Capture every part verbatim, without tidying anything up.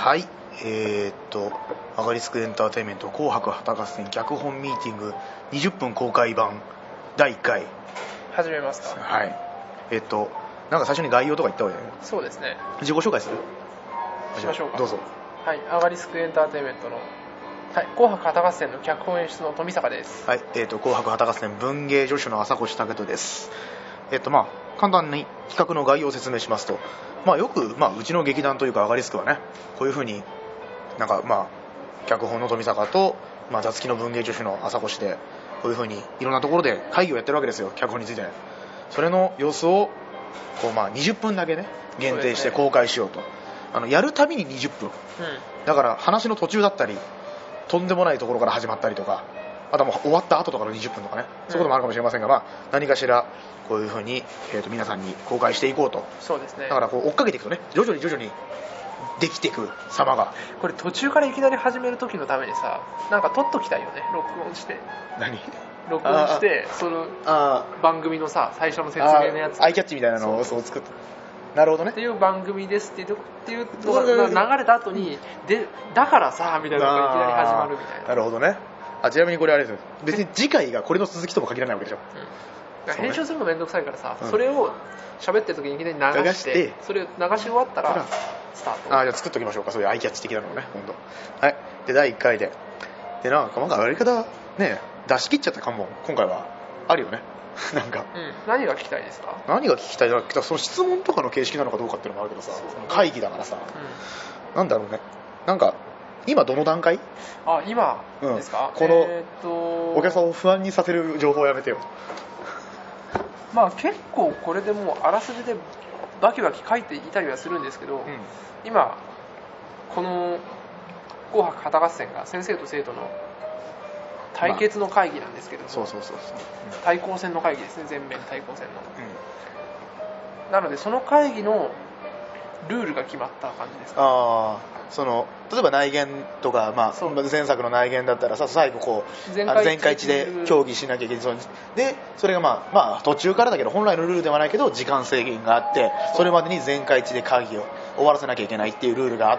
はい、えー、っとアガリスクエンターテインメント紅白旗合戦脚本ミーティングにじゅっぷん公開版だいいっかい始めますか。 はい。えー、っとなんか最初に概要とか言った方がいいね。 そうですね。 自己紹介するしましょうか。 どうぞ。 はい、アガリスクエンターテインメントの、はい、紅白旗合戦の脚本演出の富坂です。 はい、えー、っと紅白旗合戦文芸助手の朝越武人です。えー、っとまあ簡単に企画の概要を説明しますと、まあよく、まあ、うちの劇団というかアガリスクはね、こういう風になんかまあ脚本の富坂と、まあ、座付きの文芸助手の朝越でこういう風にいろんなところで会議をやってるわけですよ、脚本について。それの様子をこう、まあ、にじゅっぷんだけね限定して公開しようと。あのやるたびににじゅっぷん、うん、だから話の途中だったりとんでもないところから始まったりとか、あとはもう終わった後とかのにじゅっぷんとかね、そういうこともあるかもしれませんが、まあ、何かしらこういう風に、えー、と皆さんに公開していこうと。 そうですね。 だからこう追っかけていくとね、徐々に徐々にできていく様が。 これ途中からいきなり始める時のためにさ、なんか撮っときたいよね、録音して。 何録音してその番組のさ最初の説明のやつ、 アイキャッチみたいなのをそう作った。なるほどね。 っていう番組ですっていうっていうのが流れた後にでだからさみたいなのがいきなり始まるみたいな。 なるほどね。あ、ちなみにこれあれですよ、別に次回がこれの続きとも限らないわけでしょ、 うん、編集するのめんどくさいからさ、うん、それを喋ってる時にいきなり流して、流してそれを流し終わったらスタート。 あ、じゃあ作っときましょうか、そういうアイキャッチ的なのをね、今度。はい。でだいいっかいででなんかなんかやり方ね出し切っちゃった感も今回はあるよね。なんか、 うん、何が聞きたいですか。 何が聞きたいだか、その質問とかの形式なのかどうかっていうのもあるけどさ、その会議だからさ、うん、なんだろうね、なんか今どの段階。 あ、今ですか、 うん、この、 えー、っとお客さんを不安にさせる情報をやめてよ。 まあ結構これでもうあらすじでバキバキ書いていたりはするんですけど、うん、今この紅白旗合戦が先生と生徒の対決の会議なんですけども、まあ、そうそうそうそう、うん、対抗戦の会議ですね、全面対抗戦の、うん、なのでその会議のルールが決まった感じですか。 ああ、その例えば内言とか、まあ、前作の内言だったらさ、最後こう全会一致で協議しなきゃいけないで、それがまあ、まあ、途中からだけど本来のルールではないけど時間制限があって、それまでに全会一致で会議を終わらせなきゃいけないっていうルールがあって、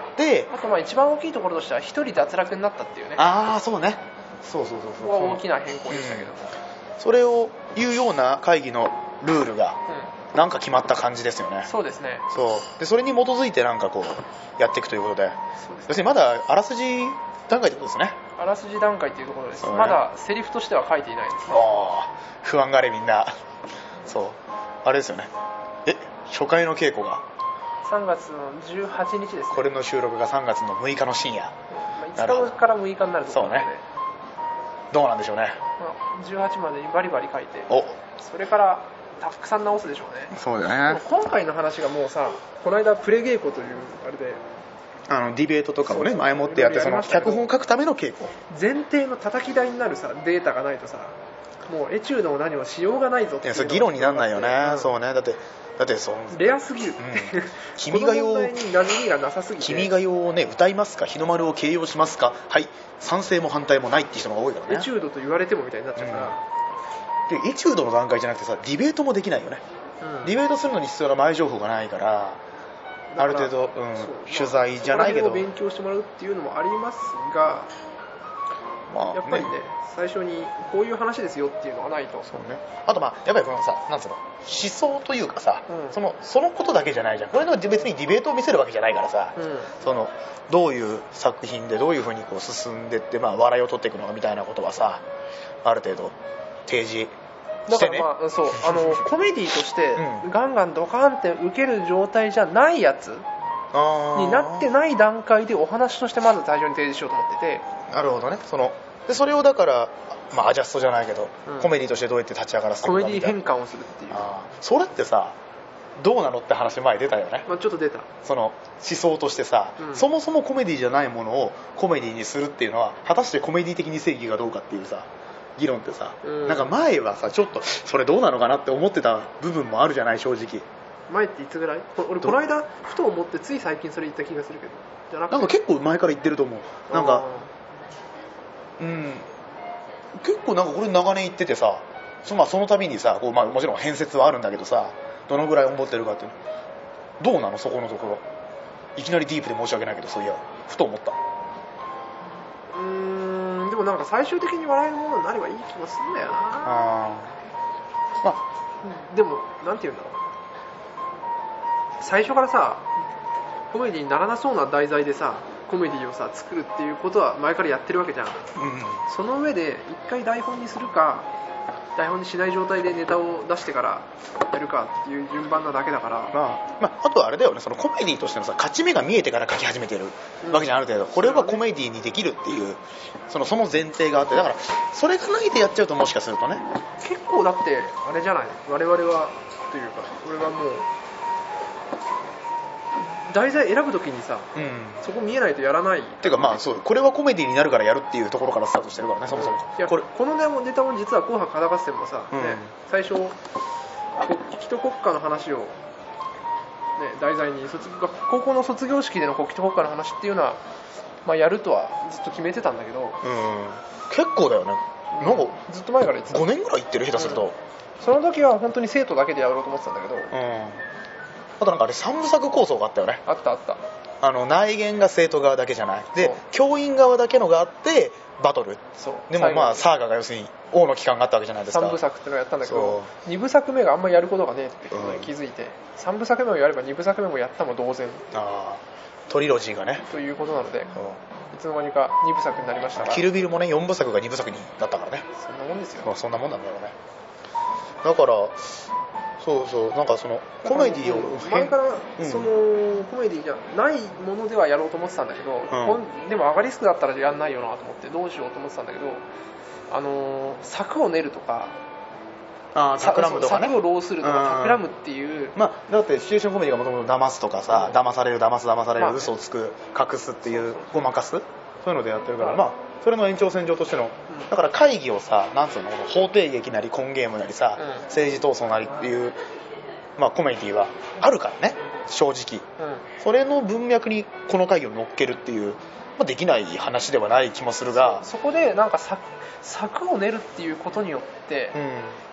あとまあ一番大きいところとしては一人脱落になったっていうね。 ああ、そうね、そうそうそうそう、 ここは大きな変更でしたけども、 うん、それを言うような会議のルールが、うん、なんか決まった感じですよね。 そうですね。 そうで、それに基づいてなんかこうやっていくということで、要するにまだあらすじ段階ってことですね。 あらすじ段階っていうところです、ね、まだセリフとしては書いていないですね。 あ、不安があれみんな。そうあれですよね、え初回の稽古がさんがつのじゅうはちにちですね。 これの収録がさんがつのむいかの深夜、 うん、いつかからむいかになると思うので、そうね、 どうなんでしょうね。 じゅうはちまでにバリバリ書いて、 おそれからたくさん直すでしょうね。 そうだね。 今回の話がもうさ、この間プレ稽古というあれであのディベートとかをね前もってやって、その脚本を書くための稽古、 前提の叩き台になるさデータがないとさ、もうエチュードも何もしようがないぞっていう。 いや、それ議論にならないよね、うん、そうね。だってだってそのレアすぎる、うん、 君が代を君が代をね歌いますか、日の丸を形容しますか、はい、賛成も反対もないって人が多いからね。 エチュードと言われてもみたいになっちゃうから、 うん、でエチュードの段階じゃなくてさ、ディベートもできないよね、うん、ディベートするのに必要な前情報がないから、ある程度、うん、取材じゃないけど、 そこら辺を勉強してもらうっていうのもありますが、まあ、やっぱりね、最初にこういう話ですよっていうのがないと。 そうね。あとまあやっぱりこのさ、なんつうの、思想というかさ、うん、そのそのことだけじゃないじゃん。これの別にディベートを見せるわけじゃないからさ、うん、そのどういう作品でどういう風にこう進んでって、まあ笑いを取っていくのかみたいなことはさ、ある程度提示。 だからまあ、そうあのコメディとしてガンガンドカーンって受ける状態じゃないやつになってない段階でお話としてまず最初に提示しようと思ってて。 なるほどね。そのでそれをだから、まあ、アジャストじゃないけど、うん、コメディとしてどうやって立ち上がらせていくかみたいな、 コメディ変換をするっていう。 あ、それってさどうなのって話前出たよね、 まあ、ちょっと出た。 その思想としてさ、うん、そもそもコメディじゃないものをコメディにするっていうのは果たしてコメディ的に正義がどうかっていうさ議論ってさ、うん、なんか前はさちょっとそれどうなのかなって思ってた部分もあるじゃない、正直。 前っていつぐらい？俺この間ふと思ってつい最近それ言った気がするけど、 じゃなくてなんか結構前から言ってると思う。なんかうん結構なんかこれ長年言っててさ、その、まあ、その度にさこう、まあ、もちろん変説はあるんだけどさ、どのぐらい思ってるかっていうのどうなの、そこのところ。 いきなりディープで申し訳ないけど、そういやふと思った。 うーん、でもなんか最終的に笑えるものになればいい気もするんだよな。あまあでもなんて言うんだろう、最初からさコメディにならなそうな題材でさコメディをさ作るっていうことは前からやってるわけじゃん、うん、その上で一回台本にするか台本にしない状態でネタを出してからやるかっていう順番なだけだから、まあまあ、あとはあれだよね、そのコメディとしてのさ勝ち目が見えてから書き始めてるわけじゃん、ある程度これはコメディにできるっていうそのその前提があって、だからそれがないでやっちゃうともしかするとね、 結構だってあれじゃない、我々はというか俺はもう題材選ぶときにさ、うん、そこ見えないとやらないっていうか、まあそうこれはコメディになるからやるっていうところからスタートしてるからね、そもそも。 いやこれこのネタも実は紅白歌合戦もさ、うんね、最初国旗と国歌の話を、ね、題材に卒高校の卒業式での国旗と国歌の話っていうのは、まあ、やるとはずっと決めてたんだけど、うん、 結構だよね、なんかずっと前から言ってたごねんぐらい行ってる下手すると、うん、 その時は本当に生徒だけでやろうと思ってたんだけど、うん、 あとなんかあれさんぶ作構想があったよね。 あったあった。 あの内言が生徒側だけじゃないで教員側だけのがあってバトル、そうでもまあサーガが要するに王の期間があったわけじゃないですか。 さんぶ作ってのをやったんだけどにぶ作目があんまりやることがねえってことに気づいて、うん、さんぶ作目をやればにぶ作目もやったも同然、あトリロジーがねということなので、うん、いつの間にかにぶ作になりましたが、 キルビルもねよんぶ作がにぶ作になったからね。 そんなもんですよ、 そんなもんなんだろうね。だからそうそうなんかそのコメディを前からその、うん、コメディじゃないものではやろうと思ってたんだけど、うん、でもアガリスクだったらやんないよなと思ってどうしようと思ってたんだけど、あの策を練るとか、 あタクラムとかね、 策を浪するとかタクラムっていう、 まあだってシチュエーションコメディがもともと騙すとかさ、うん、騙される騙す騙される、まあ、嘘をつく隠すっていうごまかすそういうのでやってるから、まあそれの延長線上としての、だから会議をさ、なんつうの、法廷劇なりコンゲームなりさ、うん、政治闘争なりっていう、まあ、コメディはあるからね、正直、うん、それの文脈にこの会議を乗っけるっていう、まあ、できない話ではない気もするが、 そ, そこでなんか策, 策を練るっていうことによって、うん、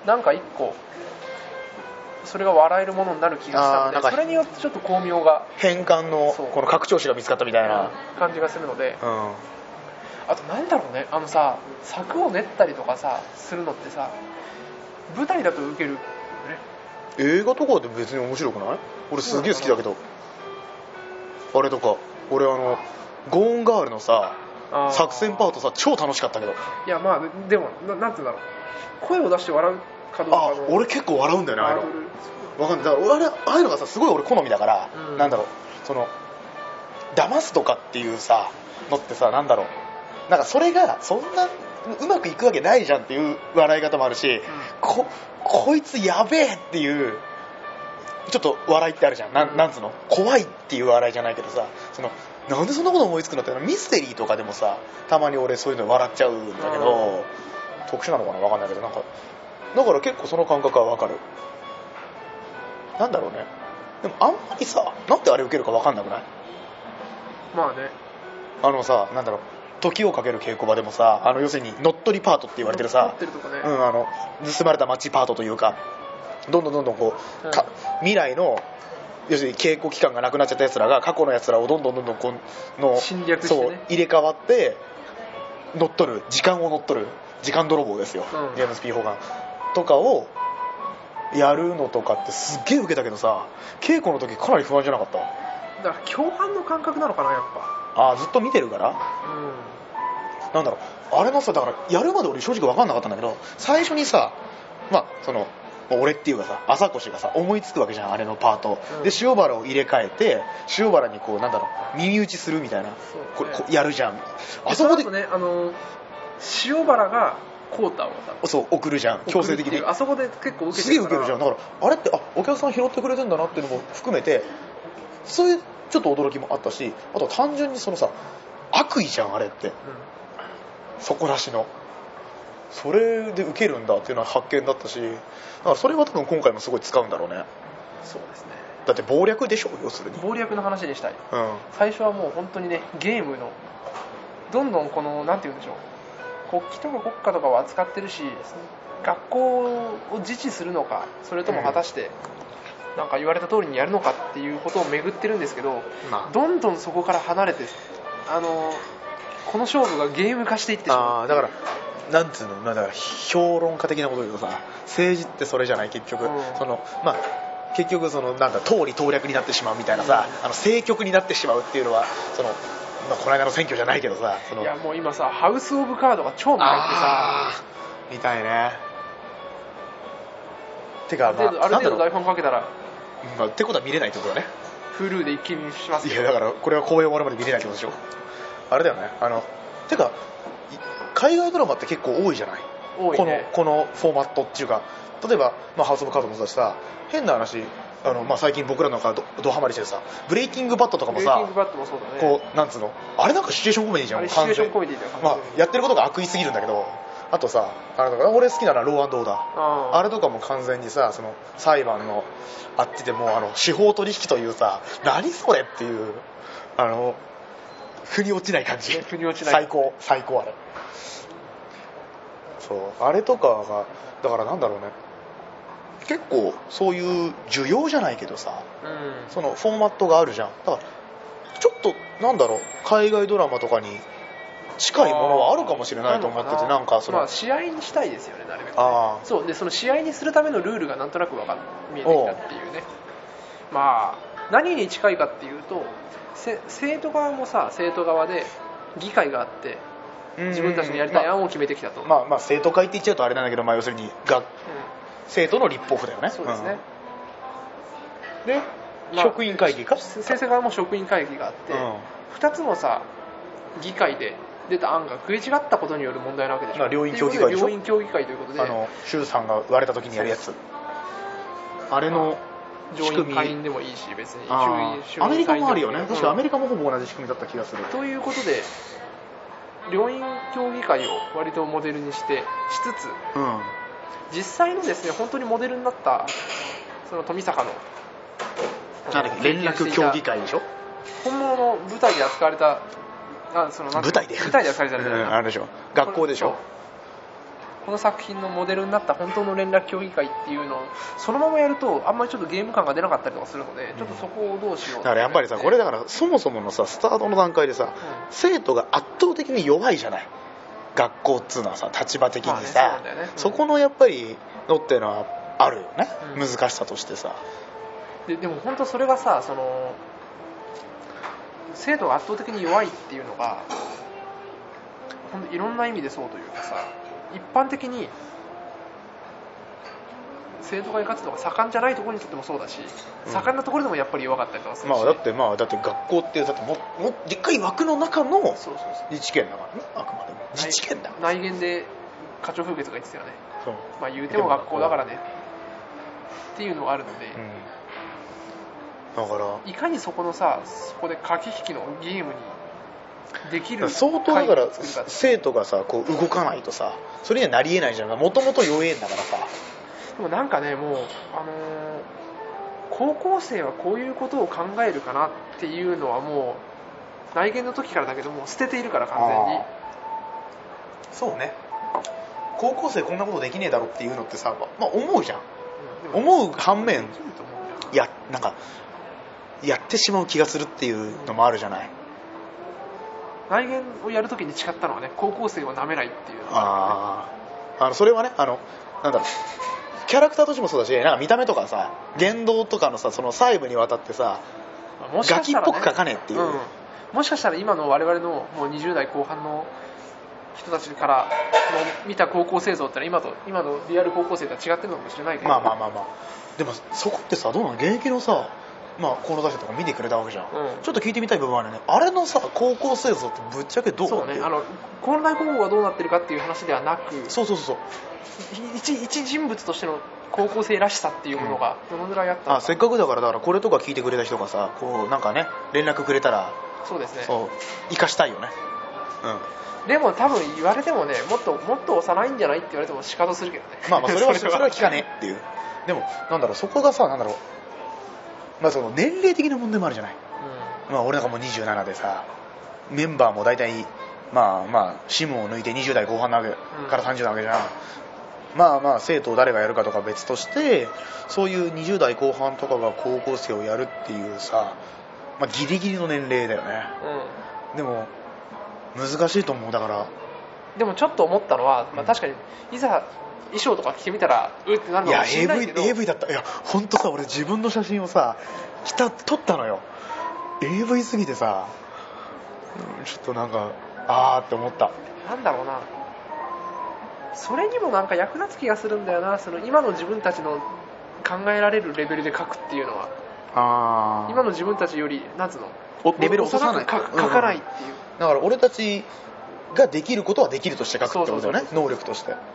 なんか一個それが笑えるものになる気がしたので、それによってちょっと巧妙が変換のこの拡張子が見つかったみたいな感じがするので、うん、あとなんだろうね、あのさ策を練ったりとかさするのってさ舞台だとウケるよね。 映画とかで別に面白くない？俺すげえ好きだけど、あれとか俺あのゴーンガールのさ作戦パートさ超楽しかったけど。 いやまあでも な, なんていうんだろう、声を出して笑うかどうかの、 あ俺結構笑うんだよね、ああいうのわかんない。だから俺ああいうのがさすごい俺好みだから、うん、なんだろうその騙すとかっていうさのってさ、なんだろうなんかそれがそんなうまくいくわけないじゃんっていう笑い方もあるし、うん、こ, こいつやべえっていうちょっと笑いってあるじゃん、な ん, なんつうの怖いっていう笑いじゃないけどさ、そのなんでそんなこと思いつくのってミステリーとかでもさたまに俺そういうの笑っちゃうんだけど、うん、特殊なのかなわかんないけど、なんかだから結構その感覚はわかる。なんだろうね、でもあんまりさなんであれ受けるかわかんなくない？ まあね、 あのさなんだろう時をかける稽古場でもさ、あの要するに乗っ取りパートって言われてるさ、 乗っ取ってるとかね、 うん、あの盗まれた街パートというか、どんどんどんどんこう、うん、か未来の要するに稽古期間がなくなっちゃったやつらが過去のやつらをどんどんどんどんこの侵略してね、 そう入れ替わって乗っ取る、時間を乗っ取る時間泥棒ですよ、うん、ジェームズ・ピー・ホーガンとかをやるのとかってすっげえ受けたけどさ、稽古の時かなり不安じゃなかった？ だから共犯の感覚なのかなやっぱ。 ああずっと見てるから、うん、なんだろうあれのさだからやるまで俺正直分かんなかったんだけど、最初にさまあその俺っていうかさ朝越がさ思いつくわけじゃんあれのパート、うん、で塩原を入れ替えて塩原にこうなんだろう耳打ちするみたいな、これこやるじゃん。 あそこでねあの塩原がコータをさそう送るじゃん強制的に。 あそこで結構受けてるからすげえ受けるじゃん。だからあれってあお客さん拾ってくれてんだなっていうのも含めてそういうちょっと驚きもあったし、あと単純にそのさ悪意じゃんあれって、うん、底なしのそれで受けるんだっていうのは発見だったし、だからそれは多分今回もすごい使うんだろうね。 そうですね。 だって謀略でしょ要するに。 謀略の話にしたい、うん、最初はもう本当にねゲームのどんどんこのなんて言うんでしょう国旗とか国家とかを扱ってるし学校を自治するのかそれとも果たしてなんか言われた通りにやるのかっていうことを巡ってるんですけど、 まあ、 どんどんそこから離れて、あのこの勝負がゲーム化していってしまう。 あだからなんつうの、まあ、だから評論家的なこと言うとさ、政治ってそれじゃない結局、うん、そのまあ結局そのなんだ党利党略になってしまうみたいなさ、うん、あの政局になってしまうっていうのはその、まあ、この間の選挙じゃないけどさ、そのいやもう今さハウス・オブ・カードが超見たいってさ見たいね。てか、 ある程度、まあ、ある程度台本かけたら、 まあ、ってことは見れないってことだね。 Hulu で一気見しますよ。 いやだからこれは公演終わるまで見れないってことでしょ。あれだよね、あのてか海外ドラマって結構多いじゃない。 多いね、 このこのフォーマットっていうか、例えば、まあ、ハウス・オブ・カードもそうだしさ、変な話あの、まあ、最近僕らの中ドハマりしてるさブレイキングバットとかもさ、 ブレイキングバットもそうだね、 こうなんつうのあれなんかシチュエーションコメディじゃん。 あれシチュエーションコメディだよ、 まあ、やってることが悪意すぎるんだけど、あとさあの俺好きなのはロー&オーダー、あ, あれとかも完全にさその裁判のあっててもあの司法取引というさ何それっていうあの腑に落ちない感じ、 腑に落ちない最高最高あれ。そうあれとかがだからなんだろうね、結構そういう需要じゃないけどさ、うん、そのフォーマットがあるじゃん。だからちょっとなんだろう海外ドラマとかに近いものはあるかもしれないと思ってて、なんかその、 まあ、試合にしたいですよね、なるべくね。あそうでその試合にするためのルールがなんとなく分か見えてきたっていうね。まあ何に近いかっていうと、生徒側もさ生徒側で議会があって自分たちのやりたい案を決めてきたと、 まあ、まあまあ生徒会って言っちゃうとあれなんだけど、まあ、要するにが、うん、生徒の立法府だよね。 そうですね、 うん、で、まあ、職員会議か先生側も職員会議があって、うん、ふたつのさ議会で出た案が食い違ったことによる問題なわけでしょ。 両院協議会でしょ。 両院協議会ということで、 あの衆参が割れた時にやるやつ、あれの上院下院でもいいし別に衆院アメリカもあるよね、うん、確かアメリカもほぼ同じ仕組みだった気がする。 ということで両院協議会を割とモデルにしてしつつ、うん、実際のですね本当にモデルになったその富坂の連絡協議会でしょ。 本物の舞台で扱われたあその舞台で舞台で扱われた、うん、 あれでしょ学校でしょ。 この作品のモデルになった本当の連絡協議会っていうのをそのままやるとあんまりちょっとゲーム感が出なかったりとかするので、うん、ちょっとそこをどうしよう、ね、 だからやっぱりさこれだからそもそものさスタートの段階でさ、うん、生徒が圧倒的に弱いじゃない。学校っつうのはさ立場的にさ、まあね そ, ねうん、そこのやっぱりのっていうのはあるよね、うん、難しさとしてさ。 で, でも本当それがさその生徒が圧倒的に弱いっていうのが本当いろんな意味でそうというかさ、一般的に生徒会活動が盛んじゃないところにとってもそうだし、うん、盛んなところでもやっぱり弱かったりとかするし、 まあ、だってまあだって学校ってだってももでっかい枠の中の自治権だからね、あくまでも自治権だから内言で課長風月が言ってたよね。そう、まあ、言うても学校だからねっていうのがあるので、 うん、だからいかにそこのさそこで駆け引きのゲームにできる相当だから生徒がさこう動かないとさそれにはなりえないじゃん。もともと弱えんだからさ。 でもなんかねもう、あのー、高校生はこういうことを考えるかなっていうのはもう内言の時からだけども捨てているから完全に。 そうね、高校生こんなことできねえだろっていうのってさ、まあ、思うじゃん、うん、思う反面いやなんかやってしまう気がするっていうのもあるじゃない。 内言をやるときに誓ったのはね高校生を舐めないっていうのがああのそれはねあのなんだろうキャラクターとしてもそうだしなんか見た目とかさ言動とかのさその細部にわたってさ、もしかしたらね、ガキっぽく書かねえっていう、うん、 もしかしたら今の我々のもうにじゅう代後半の人たちからの見た高校生像ってのは今と今のリアル高校生とは違ってるのかもしれないけど、 まあまあまあまあでもそこってさどうなの現役のさまあこの出しとか見てくれたわけじゃん、うん、ちょっと聞いてみたい部分はねあれのさ高校生像ってぶっちゃけどうそうねあの混乱高校がどうなってるかっていう話ではなくそうそうそうそう一, 一人物としての高校生らしさっていうものがどのぐらいあったのか、うん、 あせっかくだからだからこれとか聞いてくれた人がさこうなんかね連絡くれたらそうですねそう生かしたいよね。 うんでも多分言われてもねもっともっと幼いんじゃないって言われても仕方するけどねまあまあそれはそれは聞かねえっていうでもなんだろうそこがさなんだろうまあその年齢的な問題もあるじゃない、うん、まあ俺なんかもうにじゅうななでさメンバーも大体まあまあシムを抜いてにじゅう代後半なわけ、うん、からさんじゅうなわけじゃん。 まあまあ生徒を誰がやるかとか別として、そういうにじゅう代後半とかが高校生をやるっていうさ、まあ、ギリギリの年齢だよね、うん、でも難しいと思う。だからでもちょっと思ったのは、まあ、確かにいざ衣装とか着てみたらうってなるのかもしれないけど、 いや エーブイ, エーブイだった。いや本当さ、俺自分の写真をさ着た撮ったのよ。 エーブイ すぎてさ、ちょっとなんかあーって思った。 なんだろうな、それにもなんか役立つ気がするんだよな。その今の自分たちの考えられるレベルで書くっていうのは、あ今の自分たちよりなんつうのレベルを落とさない、 書かないっていう、 うん、だから俺たちができることはできるとして書くってことだよね、能力として。うん、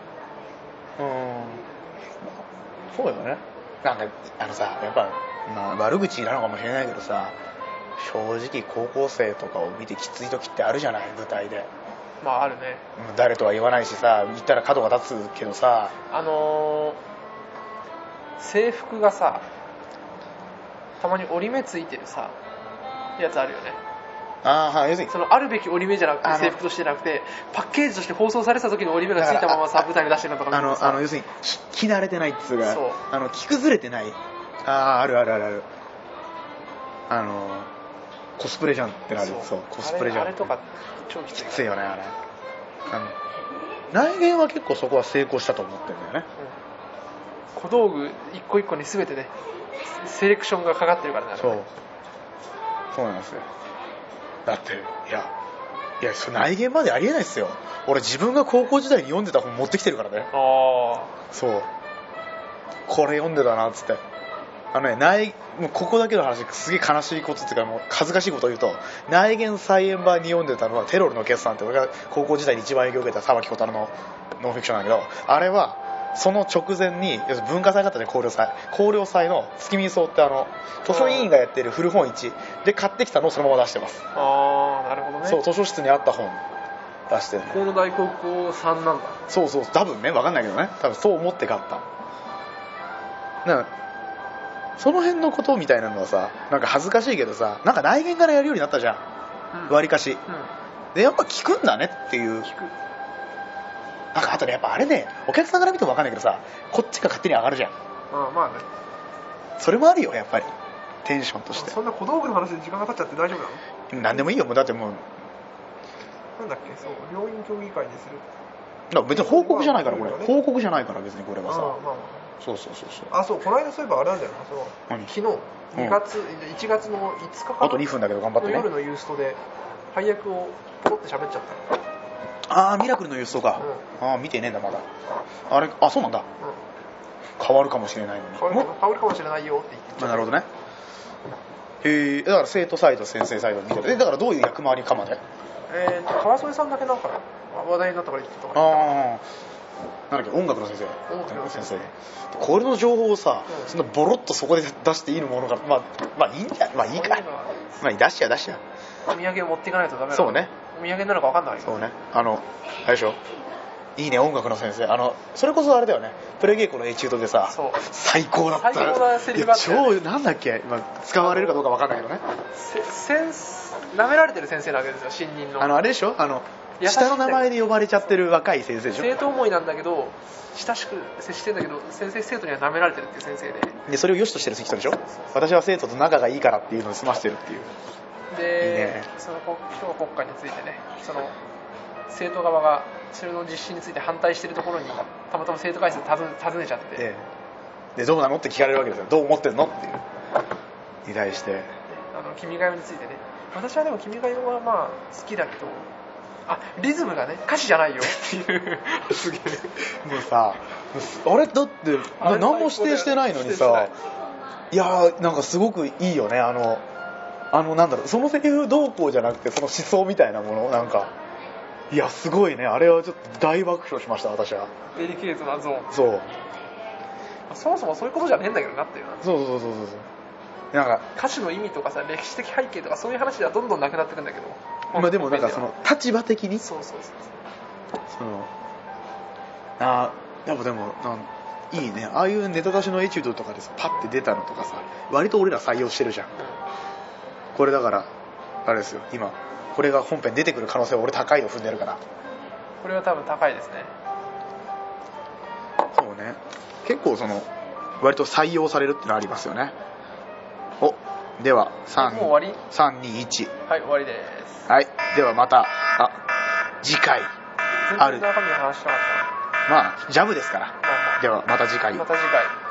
そうだよね。なんかあのさ、やっぱ、まあ、悪口なのかもしれないけどさ、正直高校生とかを見てきつい時ってあるじゃない、舞台で。 まああるね。 誰とは言わないしさ、言ったら角が立つけどさ、 あのー、制服がさたまに折り目ついてるさやつあるよね。 あー、はい、要するにそのあるべき折り目じゃなくて制服としてじゃなくてパッケージとして放送された時の折り目がついたままさ舞台に出してるのとか見るとさ、 あのあの要するに着慣れてないっつうか、あの着崩れてない。ああ、あるあるあるある。あのコスプレじゃんってなる。そう、コスプレじゃん。 あれとか超きつい。 きついよねあれ。あの内言は結構そこは成功したと思ってるんだよね、 うん、小道具一個一個に全てねセレクションがかかってるからね。 そうそうなんですよ。だっていやいやそ内言までありえないっすよ。俺自分が高校時代に読んでた本持ってきてるからね。ああ、そうこれ読んでたなっつって。あのね、内もうここだけの話すげえ悲しいことっていうかもう恥ずかしいことを言うと、内言菜園版に読んでたのはテロルの決算って俺が高校時代に一番影響を受けた沢木小太郎のノンフィクションなんだけど、あれはその直前に要するに文化祭があったじゃん、広陵祭広陵祭の月見草ってあの図書委員がやってる古本市で買ってきたのをそのまま出してます。 ああ、なるほどね。 そう、図書室にあった本出してる。 河野大高校さんなんだ。 そうそう、多分ね、分かんないけどね、多分そう思って買った。なんかその辺のことみたいなのはさ、なんか恥ずかしいけどさ、なんか内言からやるようになったじゃん、うん、割かし、うん、でやっぱ聞くんだねっていう。聞く。なんかあとね、やっぱあれね、お客さんから見ても分かんないけどさ、こっちが勝手に上がるじゃん。 ああ、まあね。 それもあるよやっぱり、テンションとして。 そんな小道具の話で時間が経っちゃって大丈夫なの？ 何でもいいよ、もうだってもうなんだっけ、そう、両院協議会にする。 だ別に報告じゃないからこれ、報告じゃないから別にこれはさ。ああ、まあまあ、 そうそうそうそう。あ、そう、この間そういえばあれなんだよな、その昨日にがつ、うん、いちがつのいつかかあとにふんだけど頑張ってね。 夜のユーストで配役をポロって喋っちゃった。 ああ、ミラクルのユーストか、うん、ああ見てねえんだまだ。あれ、あ、そうなんだ、うん、変わるかもしれないのに。 変わるかも、変わるかもしれないよって言って。 まあ、なるほどね。へえ、だから生徒サイド先生サイド見てる。え、だからどういう役回りかまで。 えーと川添さんだけなんか話題になったから言ってたから。 ああ、なんだっけ、音楽の先生。音楽の先生。これの情報をさ、うん、そんなボロッとそこで出していいのものか、まあまあいいんじゃ、まあいいか。まあ出しや出しや。 お土産を持っていかないとダメだ。 そうね。 お土産なのか分かんない。 そうね。あのあれでしょ。いいね、音楽の先生。あのそれこそあれだよね。プレ稽古のエチュードでさ、最高だった。 最高なセリフがあったよね。 超なんだっけ、まあ、使われるかどうか分かんないけどね。 せ舐められてる先生なわけですよ、新任の。 あのあれでしょ、あの下の名前で呼ばれちゃってる若い先生でしょ。 生徒思いなんだけど親しく接してんだけど、先生生徒には舐められてるっていう先生で、 でそれを良しとしてる人でしょ。私は生徒と仲がいいからっていうのを済ましてるっていう。 で、 いいね、 その今日国会についてね、その生徒側がそれの実施について反対してるところにたまたま生徒会室で訪ねちゃって、 ええ、でどうなのって聞かれるわけですよ。どう思ってんのっていうに対して、 あの君が代についてね、私はでも君が代はまあ好きだけど、あ、リズムがね歌詞じゃないよっていうすげえもうさ、あれだって何も指定してないのにさ、いやーなんかすごくいいよね。あのあのなんだろう、そのセリフどうこうじゃなくて、その思想みたいなもの、なんかいやすごいね。あれはちょっと大爆笑しました私は。 デリケートなゾーン。 そう、 そもそもそういうことじゃねえんだけどなっていうな。 そうそうそうそうそう、なんか歌詞の意味とかさ、歴史的背景とかそういう話ではどんどんなくなってくんだけど、 まあでもなんかその立場的に、 そうそうそう、 そのあやっぱでもなんいいね、ああいうネタ出しのエチュードとかでさパッて出たのとかさ、割と俺ら採用してるじゃん、うん、これだからあれですよ、今これが本編出てくる可能性は俺高いの踏んでるから。 これは多分高いですね。 そうね、結構その割と採用されるってのありますよね。お、ではさん、 もう終わり？ さん、に、いち。 はい、終わりです。 はい、ではまた、あ、次回ある。 全然中身の話しなかった。 まあジャブですから。 まあまあ、 ではまた次回。 また次回。